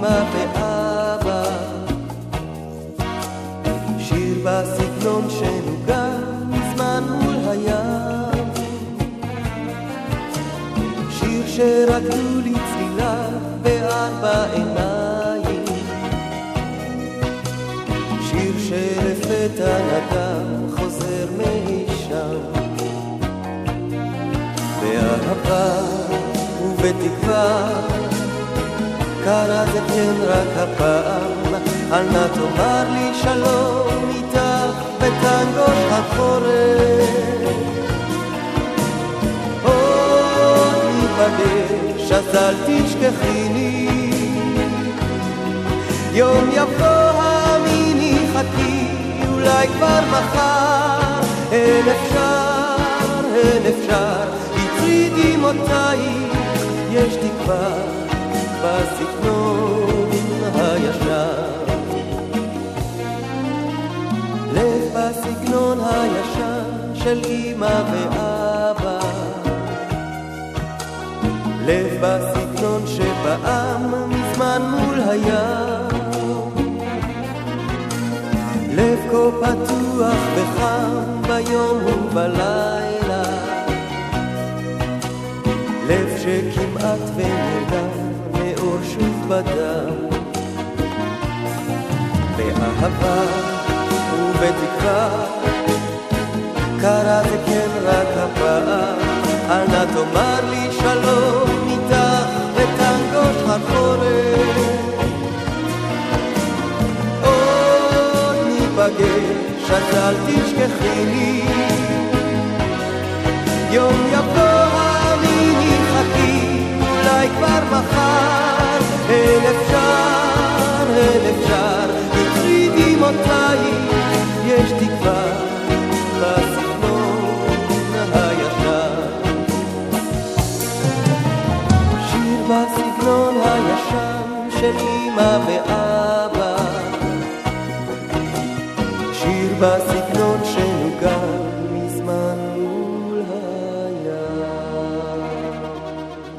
אמא ואבא, שיר בסגנון שנוגן מזמן מול הים, שיר שרקדו לי צלילה בארבע עיניים, שיר שלפתע נדם חוזר משם, באהבה ובתקווה קרה זה כן רק הפעם, אל נא תאמר לי שלום איתך בטנגו החורף. עוד ניפגש אז אל תשכחיני, יום יבוא המיני חכי אולי כבר מחר, אין אפשר יטריד אמותייך, יש תקווה בסגנון הישן, לב בסגנון הישן של אמא ואבא, לב בסגנון שפעם מזמן מול הים, לב כה פתוח וחם ביום ובלילה, לב שכמעט ונרדם מאור שוב בדם, באהבה ובתקווה קרה זה כן רק הפעם, אל נא תאמר לי שלום איתך בטנגו החורף. עוד ניפגש אז אל תשכחיני, יום יבוא המיני חכי אולי כבר מחר, אין אפשר יטריד אמותייך, יש תקווה בסגנון הישן, שיר בסגנון הישן של אמא ואבא, שיר בסגנון